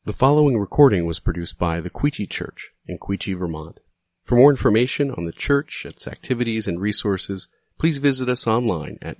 The following recording was produced by the Quechee Church in Quechee, Vermont. For more information on the church, its activities, and resources, please visit us online at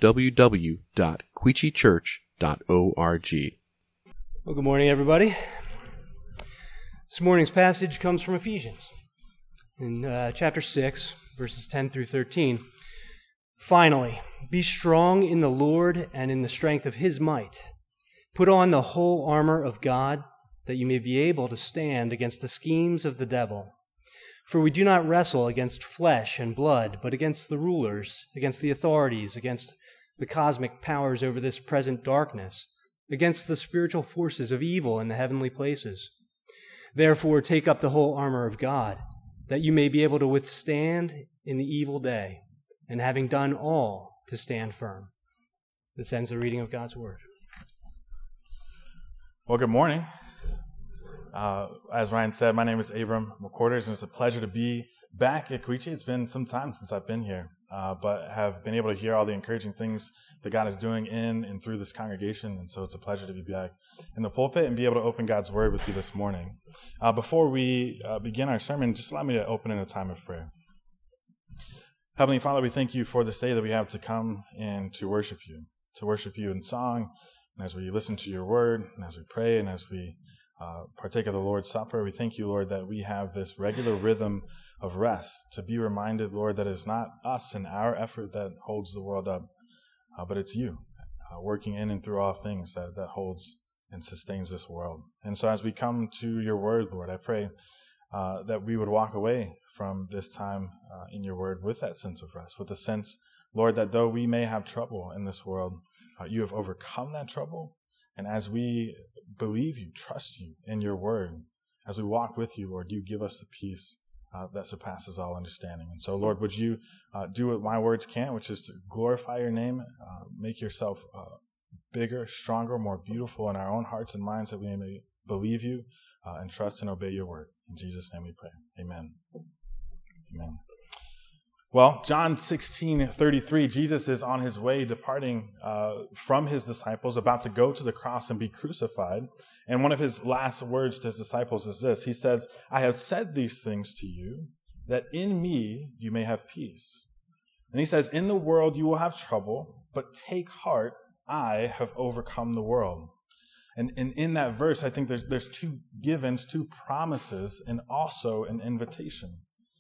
www.quecheechurch.org. Well, good morning, everybody. This morning's passage comes from Ephesians in chapter 6, verses 10 through 13. Finally, be strong in the Lord and in the strength of His might. Put on the whole armor of God, that you may be able to stand against the schemes of the devil. For we do not wrestle against flesh and blood, but against the rulers, against the authorities, against the cosmic powers over this present darkness, against the spiritual forces of evil in the heavenly places. Therefore, take up the whole armor of God, that you may be able to withstand in the evil day, and having done all, to stand firm. This ends the reading of God's Word. Well, good morning. As Ryan said, my name is Abram McQuarters, and it's a pleasure to be back at Quechee. It's been some time since I've been here, but have been able to hear all the encouraging things that God is doing in and through this congregation, and so it's a pleasure to be back in the pulpit and be able to open God's Word with you this morning. Before we begin our sermon, just allow me to open in a time of prayer. Heavenly Father, we thank you for this day that we have to come and to worship you in song, and as we listen to your word, and as we pray, and as we partake of the Lord's Supper, we thank you, Lord, that we have this regular rhythm of rest, to be reminded, Lord, that it's not us and our effort that holds the world up, but it's you working in and through all things that holds and sustains this world. And so as we come to your word, Lord, I pray that we would walk away from this time in your word with that sense of rest, with the sense, Lord, that though we may have trouble in this world, you have overcome that trouble. And as we believe you, trust you in your word, as we walk with you, Lord, you give us the peace that surpasses all understanding. And so, Lord, would you do what my words can't, which is to glorify your name, make yourself bigger, stronger, more beautiful in our own hearts and minds, that we may believe you and trust and obey your word. In Jesus' name we pray. Amen. Amen. Well, John 16:33, Jesus is on his way departing from his disciples, about to go to the cross and be crucified. And one of his last words to his disciples is this. He says, I have said these things to you, that in me you may have peace. And he says, in the world you will have trouble, but take heart, I have overcome the world. And in that verse, I think there's two givens, two promises, and also an invitation.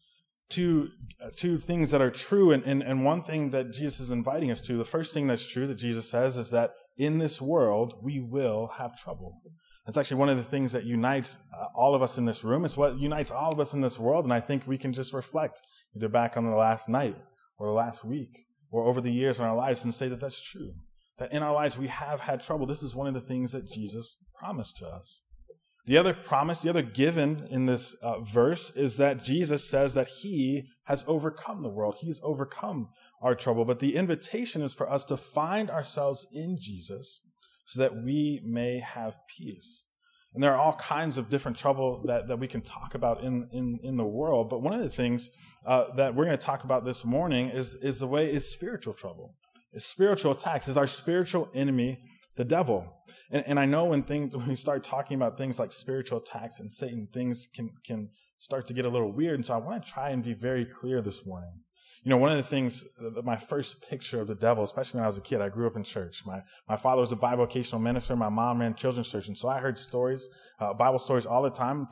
Two things that are true, and one thing that Jesus is inviting us to. The first thing that's true that Jesus says is that in this world, we will have trouble. That's actually one of the things that unites all of us in this room. It's what unites all of us in this world, and I think we can just reflect either back on the last night or the last week or over the years in our lives and say that that's true. That in our lives we have had trouble. This is one of the things that Jesus promised to us. The other promise, the other given in this verse is that Jesus says that he has overcome the world. He's overcome our trouble. But the invitation is for us to find ourselves in Jesus so that we may have peace. And there are all kinds of different trouble that we can talk about in the world. But one of the things that we're going to talk about this morning is spiritual trouble. Is spiritual attacks, is our spiritual enemy, the devil. And I know when we start talking about things like spiritual attacks and Satan, things can start to get a little weird. And so I want to try and be very clear this morning. You know, one of the things, my first picture of the devil, especially when I was a kid, I grew up in church. My father was a bivocational minister. My mom ran children's church. And so I heard stories, Bible stories all the time,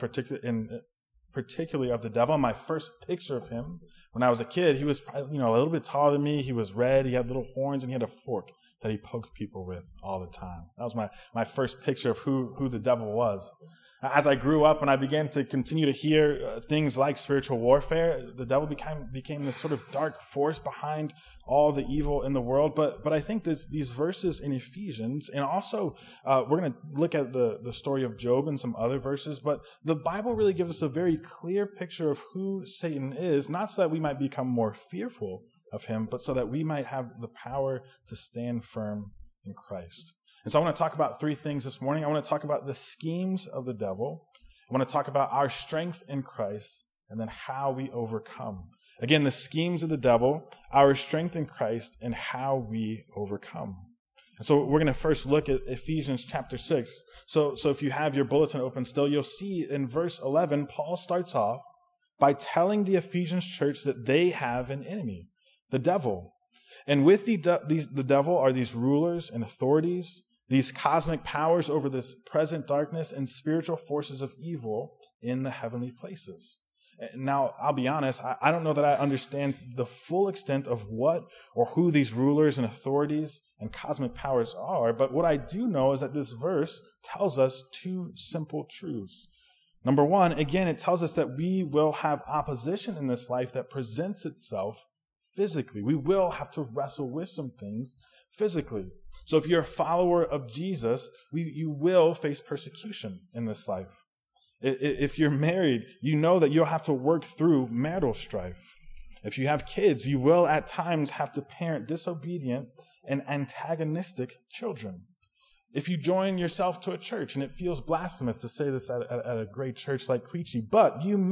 particularly of the devil. My first picture of him when I was a kid, he was, a little bit taller than me. He was red. He had little horns, and he had a fork that he poked people with all the time. That was my first picture of who the devil was. As I grew up and I began to continue to hear things like spiritual warfare, the devil became this sort of dark force behind all the evil in the world. But I think these verses in Ephesians, and also we're going to look at the story of Job and some other verses, but the Bible really gives us a very clear picture of who Satan is, not so that we might become more fearful of him, but so that we might have the power to stand firm in Christ. And so I want to talk about three things this morning. I want to talk about the schemes of the devil. I want to talk about our strength in Christ, and then how we overcome. Again, the schemes of the devil, our strength in Christ, and how we overcome. So we're going to first look at Ephesians chapter 6. So if you have your bulletin open still, you'll see in verse 11, Paul starts off by telling the Ephesians church that they have an enemy, the devil. And with the devil are these rulers and authorities, these cosmic powers over this present darkness and spiritual forces of evil in the heavenly places. Now, I'll be honest, I don't know that I understand the full extent of what or who these rulers and authorities and cosmic powers are, but what I do know is that this verse tells us two simple truths. Number one, again, it tells us that we will have opposition in this life that presents itself physically. We will have to wrestle with some things physically. So if you're a follower of Jesus, you will face persecution in this life. If you're married, you know that you'll have to work through marital strife. If you have kids, you will at times have to parent disobedient and antagonistic children. If you join yourself to a church, and it feels blasphemous to say this at a great church like Queechee, but you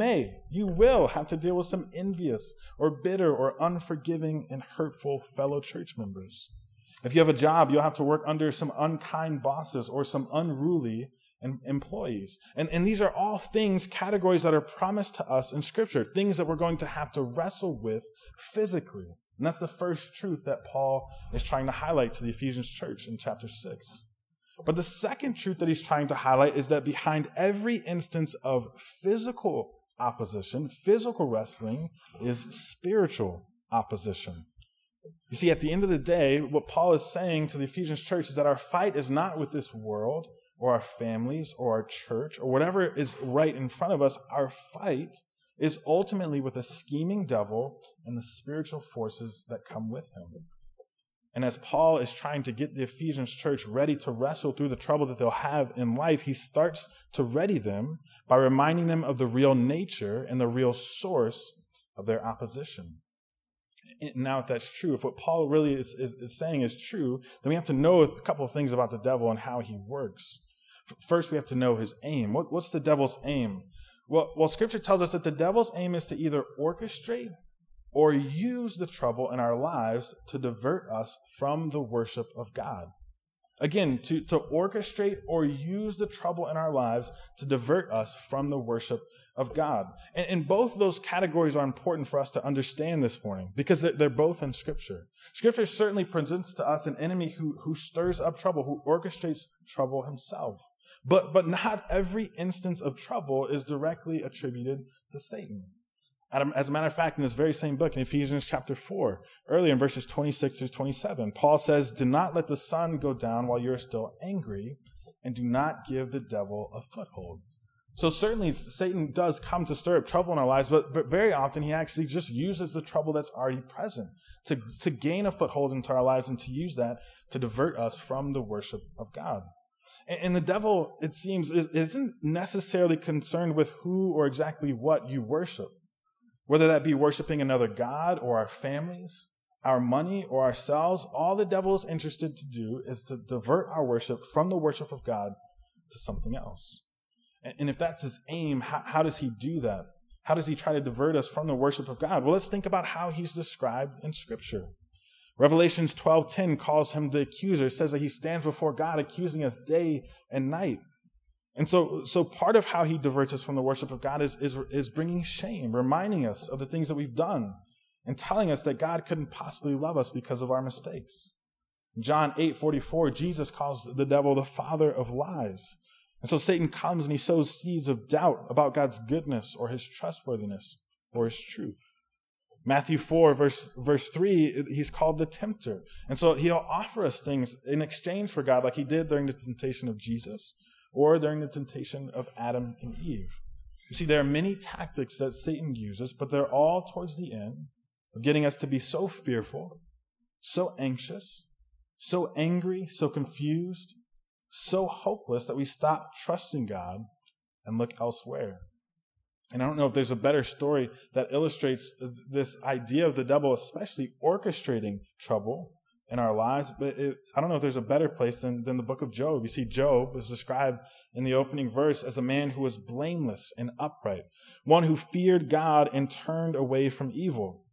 will have to deal with some envious or bitter or unforgiving and hurtful fellow church members. If you have a job, you'll have to work under some unkind bosses or some unruly employees. And these are all things, categories that are promised to us in Scripture, things that we're going to have to wrestle with physically. And that's the first truth that Paul is trying to highlight to the Ephesians church in chapter 6. But the second truth that he's trying to highlight is that behind every instance of physical opposition, physical wrestling, is spiritual opposition. You see, at the end of the day, what Paul is saying to the Ephesians church is that our fight is not with this world or our families or our church or whatever is right in front of us. Our fight is ultimately with a scheming devil and the spiritual forces that come with him. And as Paul is trying to get the Ephesians church ready to wrestle through the trouble that they'll have in life, he starts to ready them by reminding them of the real nature and the real source of their opposition. Now, if that's true, if what Paul really is saying is true, then we have to know a couple of things about the devil and how he works. First, we have to know his aim. What's the devil's aim? Well, Scripture tells us that the devil's aim is to either orchestrate or use the trouble in our lives to divert us from the worship of God. Again, to orchestrate or use the trouble in our lives to divert us from the worship of God. And both those categories are important for us to understand this morning because they're both in Scripture. Scripture certainly presents to us an enemy who stirs up trouble, who orchestrates trouble himself. But not every instance of trouble is directly attributed to Satan. As a matter of fact, in this very same book, in Ephesians chapter 4, earlier in verses 26 through 27, Paul says, "Do not let the sun go down while you're still angry, and do not give the devil a foothold." So certainly Satan does come to stir up trouble in our lives, but very often he actually just uses the trouble that's already present to gain a foothold into our lives and to use that to divert us from the worship of God. And the devil, it seems, isn't necessarily concerned with who or exactly what you worship. Whether that be worshiping another god or our families, our money or ourselves, all the devil is interested to do is to divert our worship from the worship of God to something else. And if that's his aim, how does he do that? How does he try to divert us from the worship of God? Well, let's think about how he's described in Scripture. Revelations 12:10 calls him the accuser, says that he stands before God accusing us day and night. And so part of how he diverts us from the worship of God is bringing shame, reminding us of the things that we've done, and telling us that God couldn't possibly love us because of our mistakes. In John 8:44, Jesus calls the devil the father of lies. And so Satan comes and he sows seeds of doubt about God's goodness or his trustworthiness or his truth. Matthew 4, verse 3, he's called the tempter. And so he'll offer us things in exchange for God like he did during the temptation of Jesus or during the temptation of Adam and Eve. You see, there are many tactics that Satan uses, but they're all towards the end of getting us to be so fearful, so anxious, so angry, so confused, so hopeless that we stop trusting God and look elsewhere. And I don't know if there's a better story that illustrates this idea of the devil, especially orchestrating trouble in our lives, but I don't know if there's a better place than the book of Job. You see, Job is described in the opening verse as a man who was blameless and upright, one who feared God and turned away from evil.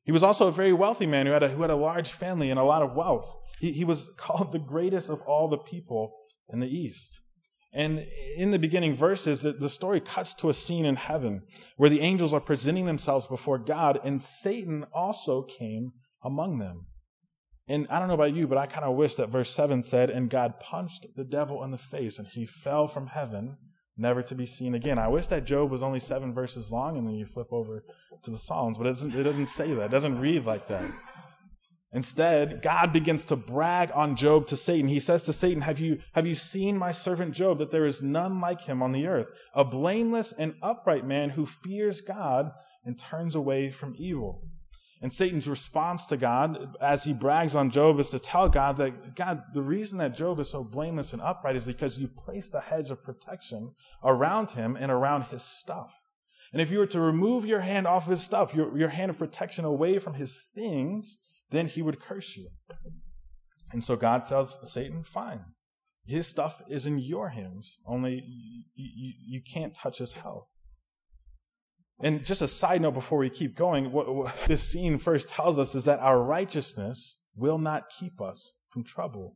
He was also a very wealthy man who had a large family and a lot of wealth. He was called the greatest of all the people in the East. And in the beginning verses, the story cuts to a scene in heaven where the angels are presenting themselves before God, and Satan also came among them. And I don't know about you, but I kind of wish that verse 7 said, "And God punched the devil in the face, and he fell from heaven, never to be seen again." I wish that Job was only 7 verses long, and then you flip over to the Psalms, but it doesn't say that. It doesn't read like that. Instead, God begins to brag on Job to Satan. He says to Satan, have you seen my servant Job, that there is none like him on the earth, a blameless and upright man who fears God and turns away from evil. And Satan's response to God, as he brags on Job, is to tell God that, God, the reason that Job is so blameless and upright is because you placed a hedge of protection around him and around his stuff. And if you were to remove your hand off of his stuff, your hand of protection away from his things, then he would curse you. And so God tells Satan, fine, his stuff is in your hands, only you can't touch his health. And just a side note before we keep going, what this scene first tells us is that our righteousness will not keep us from trouble.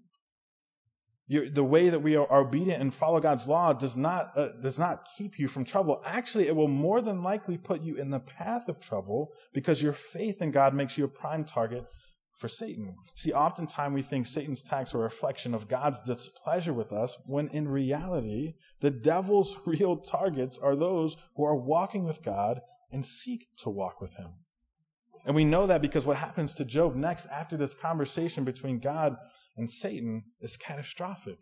The way that we are obedient and follow God's law does not keep you from trouble. Actually, it will more than likely put you in the path of trouble because your faith in God makes you a prime target for Satan. See, oftentimes we think Satan's attacks are a reflection of God's displeasure with us, when in reality, the devil's real targets are those who are walking with God and seek to walk with him. And we know that because what happens to Job next after this conversation between God and Satan is catastrophic.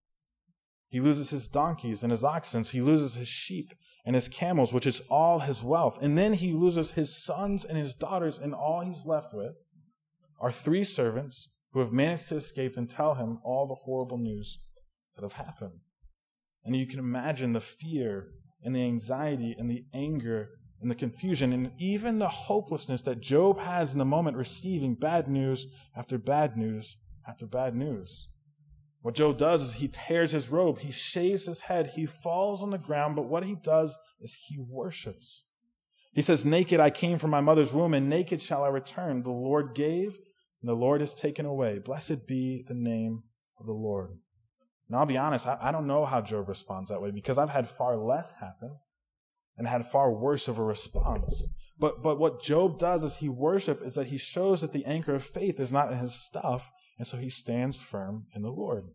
He loses his donkeys and his oxen. He loses his sheep and his camels, which is all his wealth. And then he loses his sons and his daughters, and all he's left with are 3 servants who have managed to escape and tell him all the horrible news that have happened. And you can imagine the fear and the anxiety and the anger and the confusion and even the hopelessness that Job has in the moment, receiving bad news after bad news after bad news. What Job does is he tears his robe, he shaves his head, he falls on the ground, but what he does is he worships. He says, "Naked I came from my mother's womb, and naked shall I return. The Lord gave, and the Lord has taken away. Blessed be the name of the Lord." Now, I'll be honest, I don't know how Job responds that way, because I've had far less happen and had far worse of a response. But what Job does as he worships is that he shows that the anchor of faith is not in his stuff, and so he stands firm in the Lord.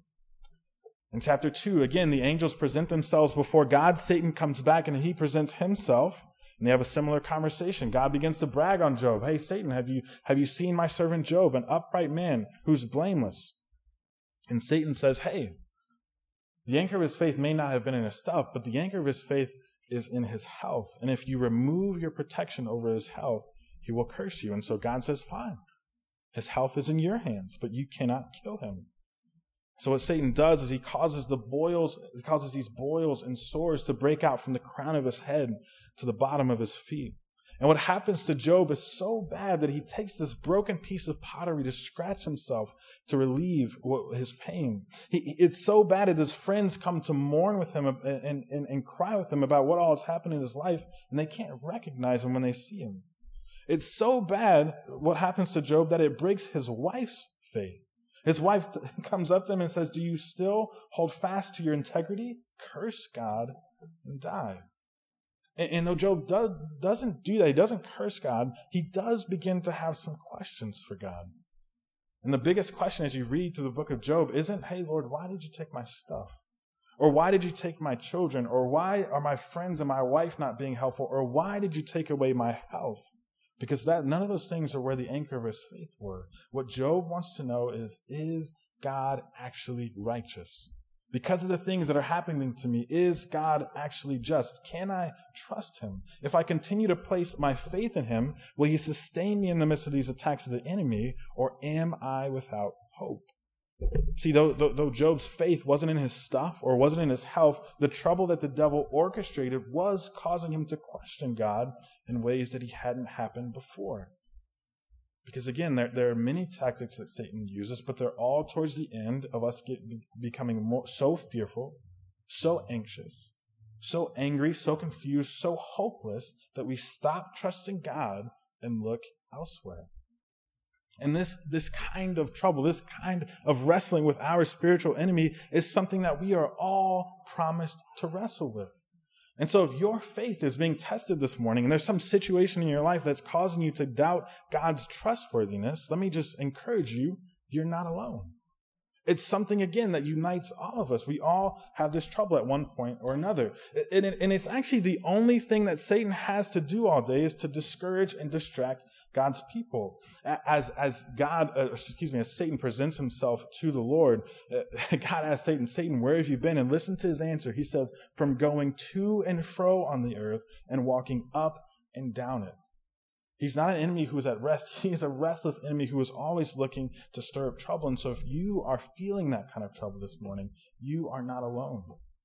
In chapter 2, again, the angels present themselves before God. Satan comes back and he presents himself, and they have a similar conversation. God begins to brag on Job. "Hey, Satan, have you seen my servant Job, an upright man who's blameless?" And Satan says, "Hey, the anchor of his faith may not have been in his stuff, but the anchor of his faith is in his health. And if you remove your protection over his health, he will curse you." And so God says, fine, his health is in your hands, but you cannot kill him. So what Satan does is he causes these boils and sores to break out from the crown of his head to the bottom of his feet. And what happens to Job is so bad that he takes this broken piece of pottery to scratch himself to relieve his pain. It's so bad that his friends come to mourn with him and cry with him about what all has happened in his life, and they can't recognize him when they see him. It's so bad what happens to Job that it breaks his wife's faith. His wife comes up to him and says, "Do you still hold fast to your integrity? Curse God and die." And though Job doesn't do that, he doesn't curse God, he does begin to have some questions for God. And the biggest question as you read through the book of Job isn't, "Hey, Lord, why did you take my stuff? Or why did you take my children? Or why are my friends and my wife not being helpful? Or why did you take away my health?" Because none of those things are where the anchor of his faith were. What Job wants to know is God actually righteous? Because of the things that are happening to me, is God actually just? Can I trust him? If I continue to place my faith in him, will he sustain me in the midst of these attacks of the enemy, or am I without hope? See, though Job's faith wasn't in his stuff or wasn't in his health, the trouble that the devil orchestrated was causing him to question God in ways that he hadn't happened before. Because again, there are many tactics that Satan uses, but they're all towards the end of us becoming so fearful, so anxious, so angry, so confused, so hopeless that we stop trusting God and look elsewhere. And this kind of trouble, this kind of wrestling with our spiritual enemy is something that we are all promised to wrestle with. And so if your faith is being tested this morning and there's some situation in your life that's causing you to doubt God's trustworthiness, let me just encourage you, you're not alone. It's something, again, that unites all of us. We all have this trouble at one point or another. And it's actually the only thing that Satan has to do all day is to discourage and distract God's people. As Satan presents himself to the Lord, God asks Satan, where have you been? And listen to his answer. He says, from going to and fro on the earth and walking up and down it. He's not an enemy who is at rest. He is a restless enemy who is always looking to stir up trouble. And so if you are feeling that kind of trouble this morning, you are not alone.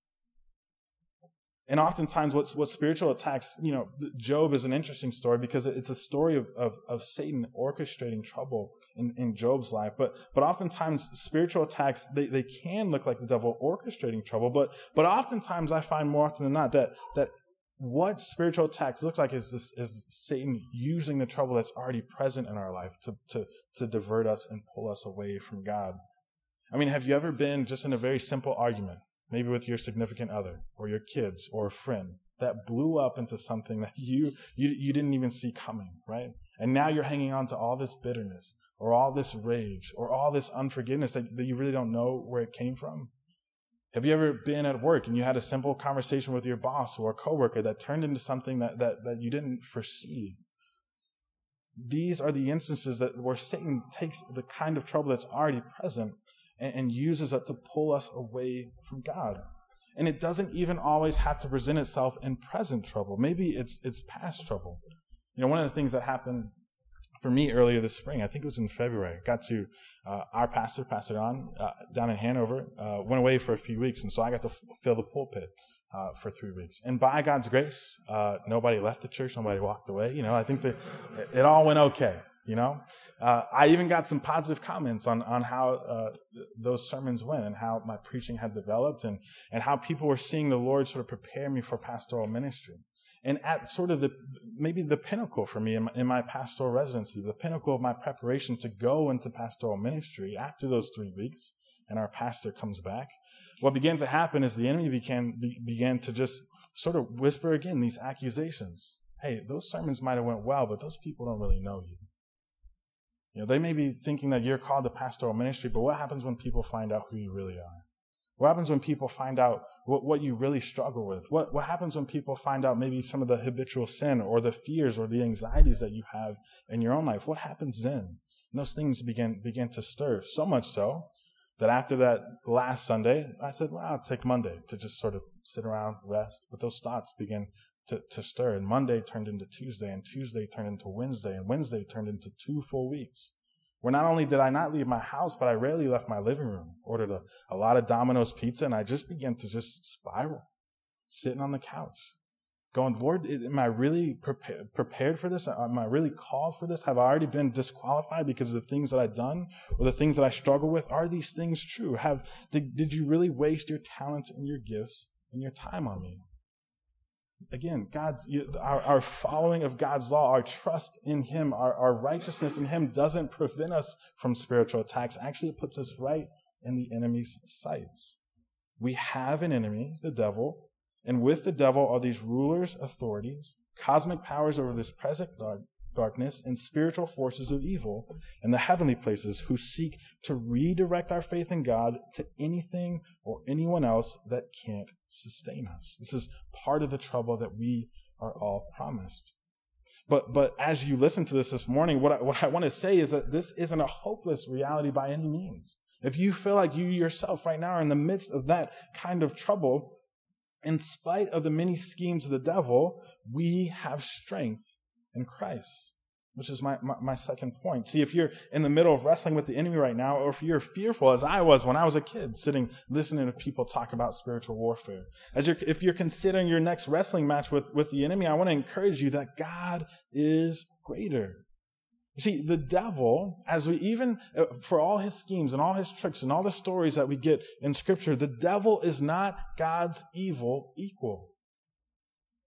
And oftentimes what spiritual attacks, Job is an interesting story because it's a story of Satan orchestrating trouble in Job's life. But oftentimes spiritual attacks, they can look like the devil orchestrating trouble. But oftentimes I find more often than not that what spiritual attacks looks like is Satan using the trouble that's already present in our life to divert us and pull us away from God. I mean, have you ever been just in a very simple argument, maybe with your significant other or your kids or a friend, that blew up into something that you didn't even see coming, right? And now you're hanging on to all this bitterness or all this rage or all this unforgiveness that you really don't know where it came from? Have you ever been at work and you had a simple conversation with your boss or a coworker that turned into something that you didn't foresee? These are the instances where Satan takes the kind of trouble that's already present and uses it to pull us away from God. And it doesn't even always have to present itself in present trouble. Maybe it's past trouble. One of the things that happened for me earlier this spring, I think it was in February, got to our pastor, Pastor Don, down in Hanover, went away for a few weeks, and so I got to fill the pulpit for 3 weeks. And by God's grace, nobody left the church, nobody walked away. I think that it all went okay. I even got some positive comments on how those sermons went and how my preaching had developed and how people were seeing the Lord sort of prepare me for pastoral ministry. And at sort of maybe the pinnacle for me in my pastoral residency, the pinnacle of my preparation to go into pastoral ministry after those 3 weeks, and our pastor comes back, what began to happen is the enemy began to just sort of whisper again these accusations. Hey, those sermons might have went well, but those people don't really know you. They may be thinking that you're called to pastoral ministry, but what happens when people find out who you really are? What happens when people find out what you really struggle with? What happens when people find out maybe some of the habitual sin or the fears or the anxieties that you have in your own life? What happens then? And those things began to stir, so much so that after that last Sunday, I said, well, I'll take Monday to just sort of sit around, rest. But those thoughts began to stir. And Monday turned into Tuesday, and Tuesday turned into Wednesday, and Wednesday turned into 2 full weeks. Where not only did I not leave my house, but I rarely left my living room. Ordered a lot of Domino's pizza, and I just began to just spiral, sitting on the couch, going, Lord, am I really prepared for this? Am I really called for this? Have I already been disqualified because of the things that I've done or the things that I struggle with? Are these things true? Did you really waste your talent and your gifts and your time on me? Again, our following of God's law, our trust in Him, our righteousness in Him doesn't prevent us from spiritual attacks. Actually, it puts us right in the enemy's sights. We have an enemy, the devil, and with the devil are these rulers, authorities, cosmic powers over this present darkness, and spiritual forces of evil in the heavenly places who seek to redirect our faith in God to anything or anyone else that can't sustain us. This is part of the trouble that we are all promised. But as you listen to this morning, what I want to say is that this isn't a hopeless reality by any means. If you feel like you yourself right now are in the midst of that kind of trouble, in spite of the many schemes of the devil, we have strength in Christ, which is my second point. See, if you're in the middle of wrestling with the enemy right now, or if you're fearful, as I was when I was a kid, listening to people talk about spiritual warfare, if you're considering your next wrestling match with the enemy, I want to encourage you that God is greater. You see, the devil, for all his schemes and all his tricks and all the stories that we get in Scripture, the devil is not God's evil equal.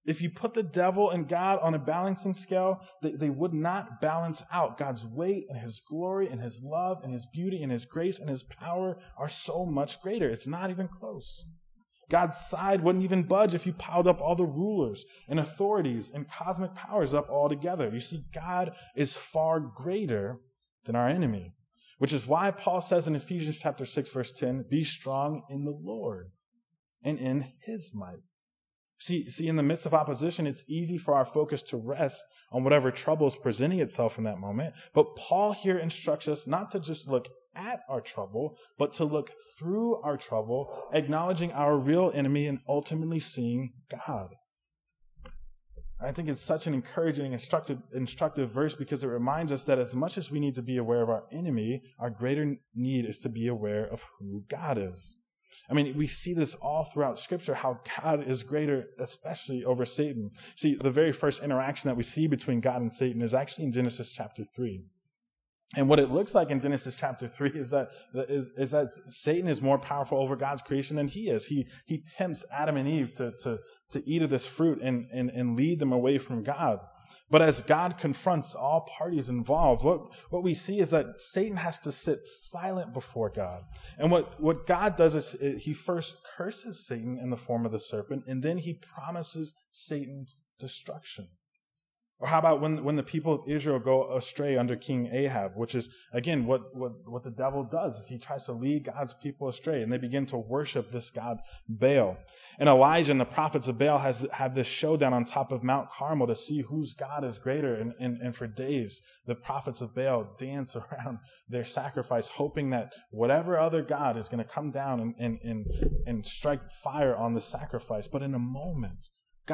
If you put the devil and God on a balancing scale, they would not balance out. God's weight and his glory and his love and his beauty and his grace and his power are so much greater. It's not even close. God's side wouldn't even budge if you piled up all the rulers and authorities and cosmic powers up all together. You see, God is far greater than our enemy, which is why Paul says in Ephesians chapter 6, verse 10, be strong in the Lord and in his might. See, in the midst of opposition, it's easy for our focus to rest on whatever trouble is presenting itself in that moment. But Paul here instructs us not to just look at our trouble, but to look through our trouble, acknowledging our real enemy and ultimately seeing God. I think it's such an encouraging, instructive verse because it reminds us that as much as we need to be aware of our enemy, our greater need is to be aware of who God is. I mean, we see this all throughout Scripture, how God is greater, especially over Satan. See, the very first interaction that we see between God and Satan is actually in Genesis chapter 3. And what it looks like in Genesis chapter 3 is that Satan is more powerful over God's creation than he is. He tempts Adam and Eve to eat of this fruit and lead them away from God. But as God confronts all parties involved, what we see is that Satan has to sit silent before God. And what God does is he first curses Satan in the form of the serpent, and then he promises Satan's destruction. Or how about when the people of Israel go astray under King Ahab, which is, again, what the devil does is he tries to lead God's people astray, and they begin to worship this god Baal. And Elijah and the prophets of Baal have this showdown on top of Mount Carmel to see whose God is greater. And for days, the prophets of Baal dance around their sacrifice, hoping that whatever other god is going to come down and strike fire on the sacrifice. But in a moment,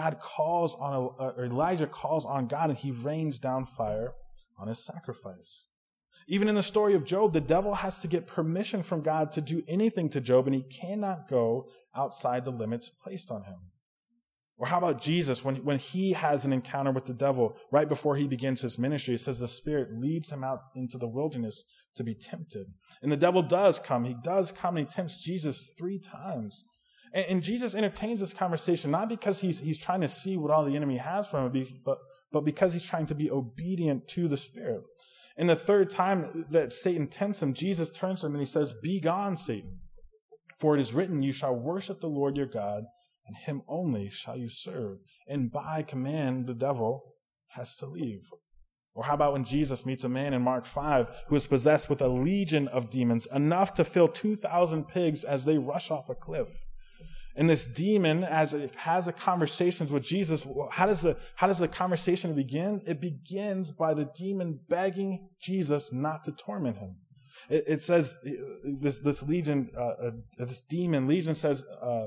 Elijah calls on God, and he rains down fire on his sacrifice. Even in the story of Job, the devil has to get permission from God to do anything to Job, and he cannot go outside the limits placed on him. Or how about Jesus, when he has an encounter with the devil right before he begins his ministry? It says the Spirit leads him out into the wilderness to be tempted. And the devil does come. He does come, and he tempts Jesus 3 times. And Jesus entertains this conversation, not because he's trying to see what all the enemy has from him, but because he's trying to be obedient to the Spirit. And the 3rd time that Satan tempts him, Jesus turns to him and he says, "Be gone, Satan. For it is written, you shall worship the Lord your God, and him only shall you serve." And by command, the devil has to leave. Or how about when Jesus meets a man in Mark 5 who is possessed with a legion of demons, enough to fill 2,000 pigs as they rush off a cliff? And this demon, as it has a conversation with Jesus, how does the conversation begin? It begins by the demon begging Jesus not to torment him. It says, this legion, this demon legion says,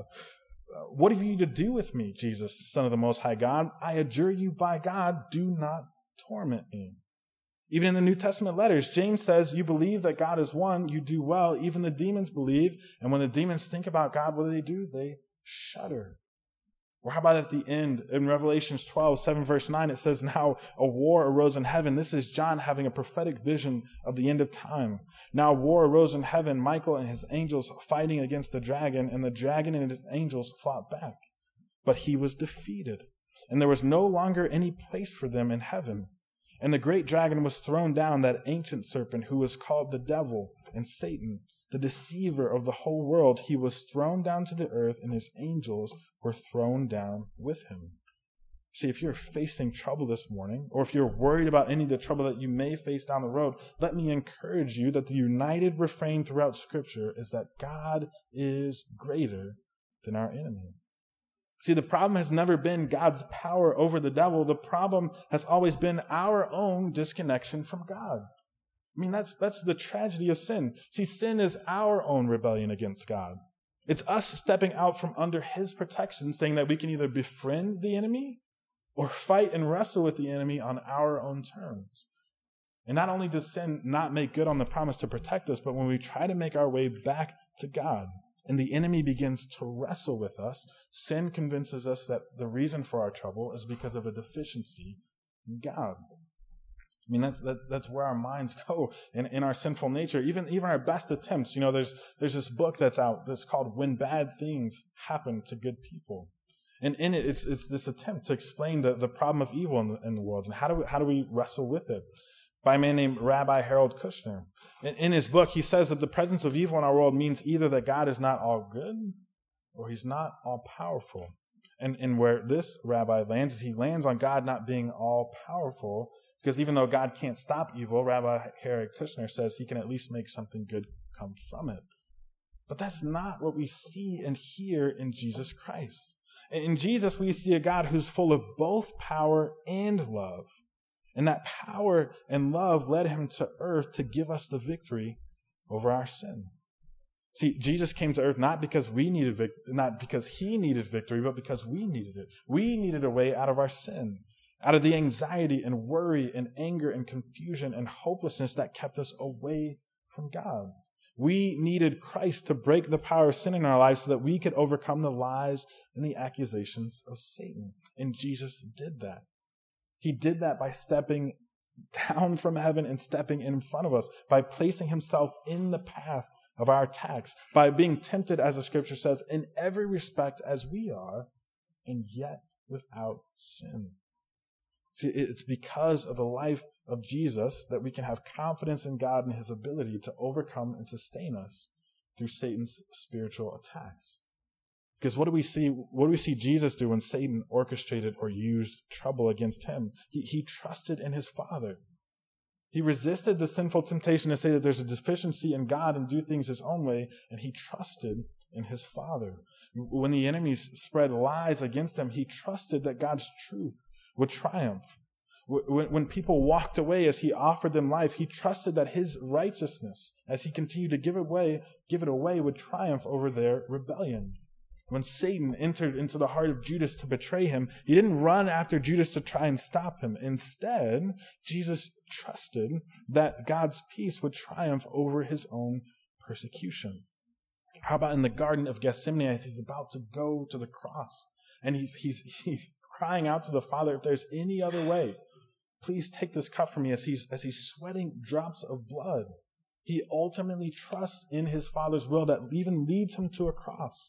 "What have you to do with me, Jesus, Son of the Most High God? I adjure you by God, do not torment me." Even in the New Testament letters, James says, "You believe that God is one, you do well. Even the demons believe." And when the demons think about God, what do? They shudder. Or how about at the end, in Revelation 12, 7 verse 9, it says, "Now a war arose in heaven." This is John having a prophetic vision of the end of time. "Now a war arose in heaven, Michael and his angels fighting against the dragon, and the dragon and his angels fought back. But he was defeated, and there was no longer any place for them in heaven. And the great dragon was thrown down, that ancient serpent who is called the devil and Satan, the deceiver of the whole world. He was thrown down to the earth, and his angels were thrown down with him." See, if you're facing trouble this morning, or if you're worried about any of the trouble that you may face down the road, let me encourage you that the united refrain throughout Scripture is that God is greater than our enemy. See, the problem has never been God's power over the devil. The problem has always been our own disconnection from God. I mean, that's the tragedy of sin. See, sin is our own rebellion against God. It's us stepping out from under his protection, saying that we can either befriend the enemy or fight and wrestle with the enemy on our own terms. And not only does sin not make good on the promise to protect us, but when we try to make our way back to God, and the enemy begins to wrestle with us, sin convinces us that the reason for our trouble is because of a deficiency in God. I mean, that's where our minds go in our sinful nature. Even our best attempts. You know, there's this book that's out that's called "When Bad Things Happen to Good People." And in it, it's this attempt to explain the problem of evil in the world. And how do we wrestle with it? By a man named Rabbi Harold Kushner. In his book, he says that the presence of evil in our world means either that God is not all good or he's not all powerful. And where this rabbi lands is he lands on God not being all powerful, because even though God can't stop evil, Rabbi Harold Kushner says he can at least make something good come from it. But that's not what we see and hear in Jesus Christ. In Jesus, we see a God who's full of both power and love. And that power and love led him to earth to give us the victory over our sin. See, Jesus came to earth not because he needed victory, but because we needed it. We needed a way out of our sin, out of the anxiety and worry and anger and confusion and hopelessness that kept us away from God. We needed Christ to break the power of sin in our lives so that we could overcome the lies and the accusations of Satan. And Jesus did that. He did that by stepping down from heaven and stepping in front of us, by placing himself in the path of our attacks, by being tempted, as the scripture says, in every respect as we are, and yet without sin. See, it's because of the life of Jesus that we can have confidence in God and his ability to overcome and sustain us through Satan's spiritual attacks. Because what do we see Jesus do when Satan orchestrated or used trouble against him? He trusted in his Father. He resisted the sinful temptation to say that there's a deficiency in God and do things his own way, and he trusted in his Father. When the enemies spread lies against him, he trusted that God's truth would triumph. When people walked away as he offered them life, he trusted that his righteousness, as he continued to give it away, would triumph over their rebellion. When Satan entered into the heart of Judas to betray him, he didn't run after Judas to try and stop him. Instead, Jesus trusted that God's peace would triumph over his own persecution. How about in the Garden of Gethsemane as he's about to go to the cross? And he's crying out to the Father, if there's any other way, please take this cup from me, as he's sweating drops of blood. He ultimately trusts in his Father's will that even leads him to a cross.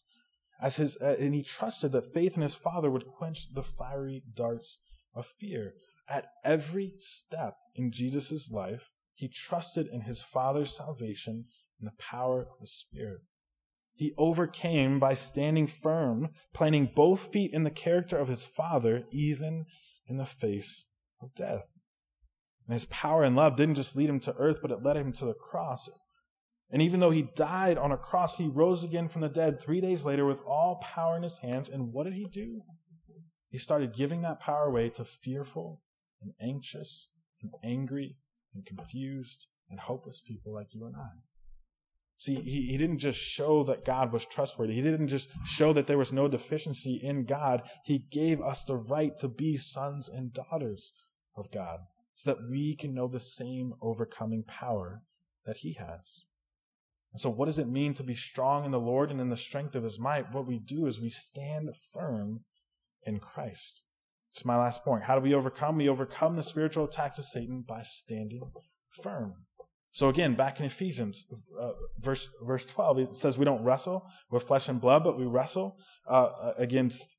And he trusted that faith in his Father would quench the fiery darts of fear. At every step in Jesus' life, he trusted in his Father's salvation and the power of the Spirit. He overcame by standing firm, planting both feet in the character of his Father, even in the face of death. And his power and love didn't just lead him to earth, but it led him to the cross. And even though he died on a cross, he rose again from the dead 3 days later with all power in his hands. And what did he do? He started giving that power away to fearful and anxious and angry and confused and hopeless people like you and I. See, he didn't just show that God was trustworthy. He didn't just show that there was no deficiency in God. He gave us the right to be sons and daughters of God so that we can know the same overcoming power that he has. And so what does it mean to be strong in the Lord and in the strength of his might? What we do is we stand firm in Christ. It's my last point. How do we overcome? We overcome the spiritual attacks of Satan by standing firm. So again, back in Ephesians, verse 12, it says we don't wrestle with flesh and blood, but we wrestle against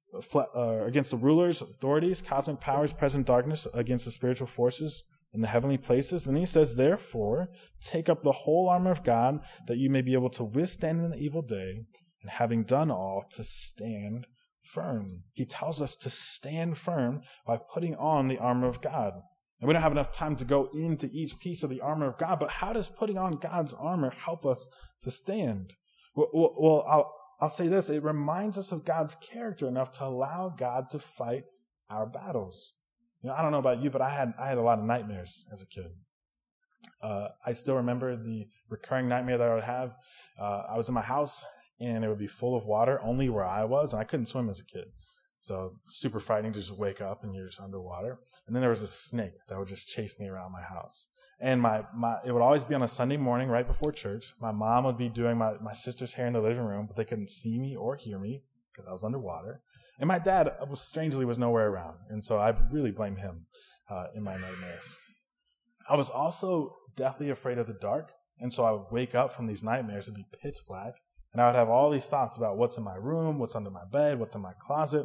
the rulers, authorities, cosmic powers, present darkness, against the spiritual forces in the heavenly places. And he says, therefore, take up the whole armor of God, that you may be able to withstand in the evil day, and having done all, to stand firm. He tells us to stand firm by putting on the armor of God. And we don't have enough time to go into each piece of the armor of God, but how does putting on God's armor help us to stand? Well, I'll say this. It reminds us of God's character enough to allow God to fight our battles. You know, I don't know about you, but I had a lot of nightmares as a kid. I still remember the recurring nightmare that I would have. I was in my house, and it would be full of water only where I was, and I couldn't swim as a kid. So super frightening to just wake up and you're just underwater. And then there was a snake that would just chase me around my house. And it would always be on a Sunday morning right before church. My mom would be doing my sister's hair in the living room, but they couldn't see me or hear me because I was underwater. And my dad was nowhere around. And so I really blame him in my nightmares. I was also deathly afraid of the dark. And so I would wake up from these nightmares. It'd be pitch black. And I would have all these thoughts about what's in my room, what's under my bed, what's in my closet.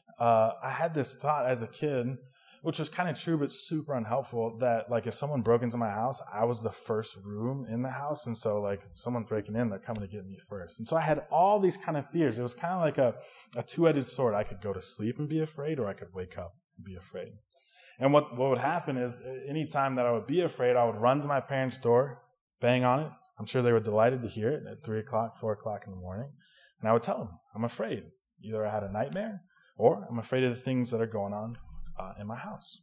I had this thought as a kid, which was kind of true, but super unhelpful, that like if someone broke into my house, I was the first room in the house. And so like someone's breaking in, they're coming to get me first. And so I had all these kind of fears. It was kind of like a two-edged sword. I could go to sleep and be afraid, or I could wake up and be afraid. And what would happen is any time that I would be afraid, I would run to my parents' door, bang on it. I'm sure they were delighted to hear it at 3 o'clock, 4 o'clock in the morning. And I would tell them, I'm afraid. Either I had a nightmare or I'm afraid of the things that are going on in my house.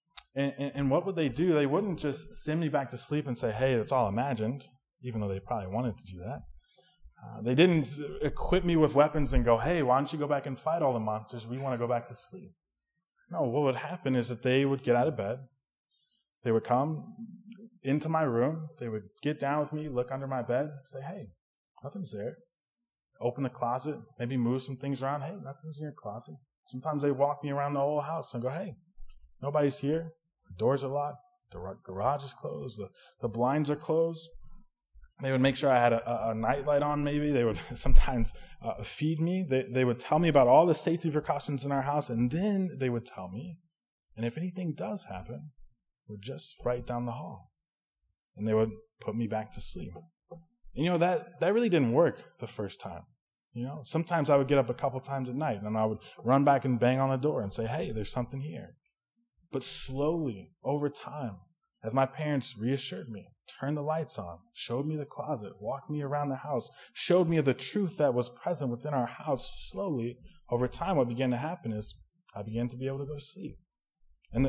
And what would they do? They wouldn't just send me back to sleep and say, hey, that's all imagined, even though they probably wanted to do that. They didn't equip me with weapons and go, hey, why don't you go back and fight all the monsters? We want to go back to sleep. No, what would happen is that they would get out of bed. They would come into my room. They would get down with me, look under my bed, say, hey, nothing's there. Open the closet, maybe move some things around. Hey, nothing's in your closet. Sometimes they walk me around the whole house and go, hey, nobody's here. The doors are locked. The garage is closed. The blinds are closed. They would make sure I had a nightlight on maybe. They would sometimes feed me. They would tell me about all the safety precautions in our house, and then they would tell me, and if anything does happen, we're just right down the hall. And they would put me back to sleep. And, that really didn't work the first time. Sometimes I would get up a couple times at night, and I would run back and bang on the door and say, hey, there's something here. But slowly, over time, as my parents reassured me, turned the lights on, showed me the closet, walked me around the house, showed me the truth that was present within our house, slowly, over time, what began to happen is I began to be able to go to sleep. And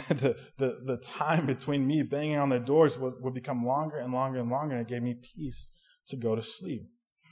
the time between me banging on their doors would become longer and longer and longer, and it gave me peace to go to sleep.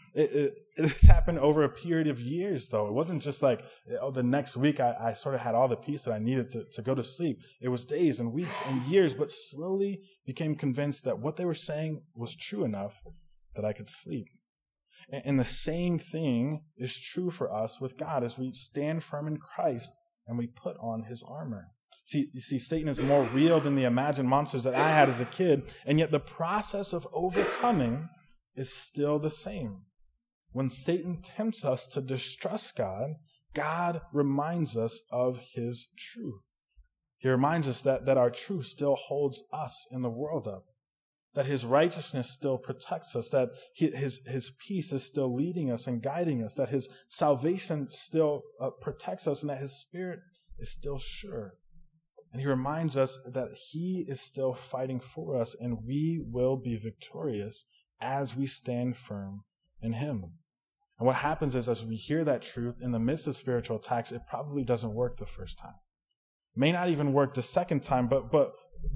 This happened over a period of years, though. It wasn't just like the next week I sort of had all the peace that I needed to go to sleep. It was days and weeks and years, but slowly became convinced that what they were saying was true enough that I could sleep. And the same thing is true for us with God as we stand firm in Christ and we put on his armor. See, Satan is more real than the imagined monsters that I had as a kid, and yet the process of overcoming is still the same. When Satan tempts us to distrust God, God reminds us of his truth. He reminds us that our truth still holds us in the world up, that his righteousness still protects us, that his peace is still leading us and guiding us, that his salvation still protects us, and that his spirit is still sure. And he reminds us that he is still fighting for us, and we will be victorious as we stand firm in him. And what happens is, as we hear that truth in the midst of spiritual attacks, it probably doesn't work the first time. It may not even work the second time, but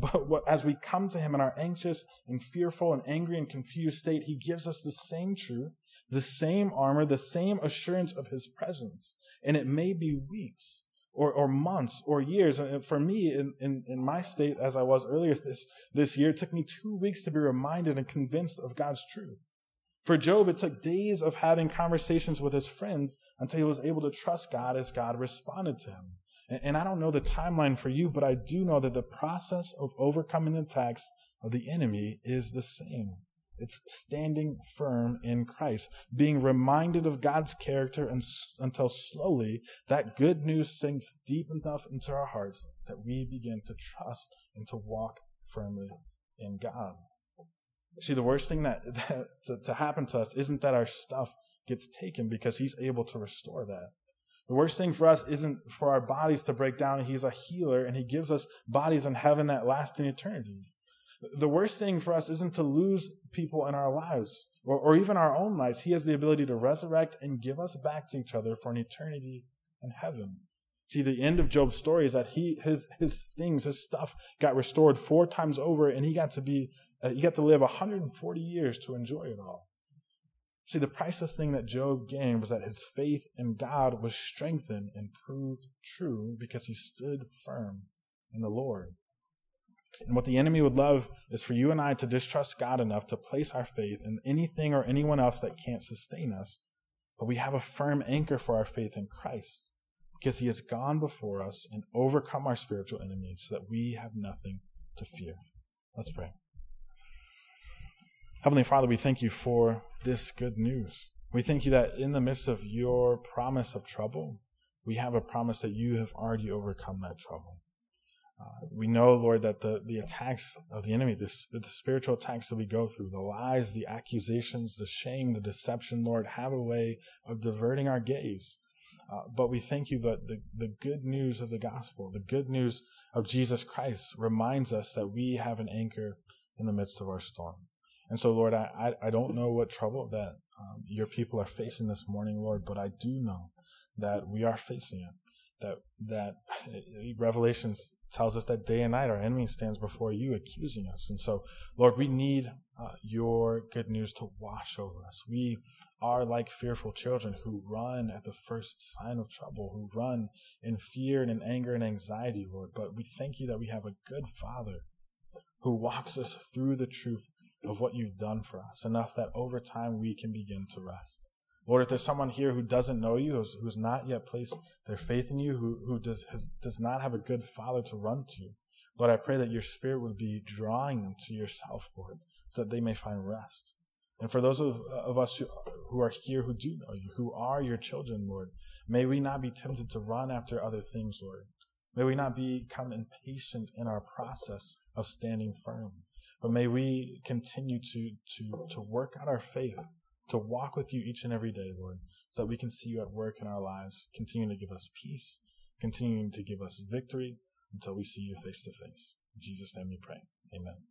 as we come to him in our anxious and fearful and angry and confused state, he gives us the same truth, the same armor, the same assurance of his presence. And it may be weeks or months or years. And for me, in my state, as I was earlier this year, it took me 2 weeks to be reminded and convinced of God's truth. For Job, it took days of having conversations with his friends until he was able to trust God as God responded to him. And I don't know the timeline for you, but I do know that the process of overcoming the attacks of the enemy is the same. It's standing firm in Christ, being reminded of God's character until slowly that good news sinks deep enough into our hearts that we begin to trust and to walk firmly in God. See, the worst thing that to happen to us isn't that our stuff gets taken, because he's able to restore that. The worst thing for us isn't for our bodies to break down, and he's a healer, and he gives us bodies in heaven that last in eternity. The worst thing for us isn't to lose people in our lives, or even our own lives. He has the ability to resurrect and give us back to each other for an eternity in heaven. See, the end of Job's story is that his stuff got restored 4 times over, and he got to live 140 years to enjoy it all. See, the priceless thing that Job gained was that his faith in God was strengthened and proved true because he stood firm in the Lord. And what the enemy would love is for you and I to distrust God enough to place our faith in anything or anyone else that can't sustain us. But we have a firm anchor for our faith in Christ, because he has gone before us and overcome our spiritual enemies so that we have nothing to fear. Let's pray. Heavenly Father, we thank you for this good news. We thank you that in the midst of your promise of trouble, we have a promise that you have already overcome that trouble. We know, Lord, that the attacks of the enemy, the spiritual attacks that we go through, the lies, the accusations, the shame, the deception, Lord, have a way of diverting our gaze. But we thank you that the good news of the gospel, the good news of Jesus Christ reminds us that we have an anchor in the midst of our storm. And so, Lord, I don't know what trouble that your people are facing this morning, Lord, but I do know that we are facing it. That Revelation tells us that day and night our enemy stands before you accusing us. And so, Lord, we need your good news to wash over us. We are like fearful children who run at the first sign of trouble, who run in fear and in anger and anxiety, Lord. But we thank you that we have a good Father who walks us through the truth of what you've done for us, enough that over time we can begin to rest. Lord, if there's someone here who doesn't know you, who's not yet placed their faith in you, who does not have a good Father to run to, Lord, I pray that your Spirit would be drawing them to yourself, Lord, so that they may find rest. And for those of us who are here who do know you, who are your children, Lord, may we not be tempted to run after other things, Lord. May we not become impatient in our process of standing firm, but may we continue to work out our faith, to walk with you each and every day, Lord, so that we can see you at work in our lives, continuing to give us peace, continuing to give us victory until we see you face to face. In Jesus' name we pray. Amen.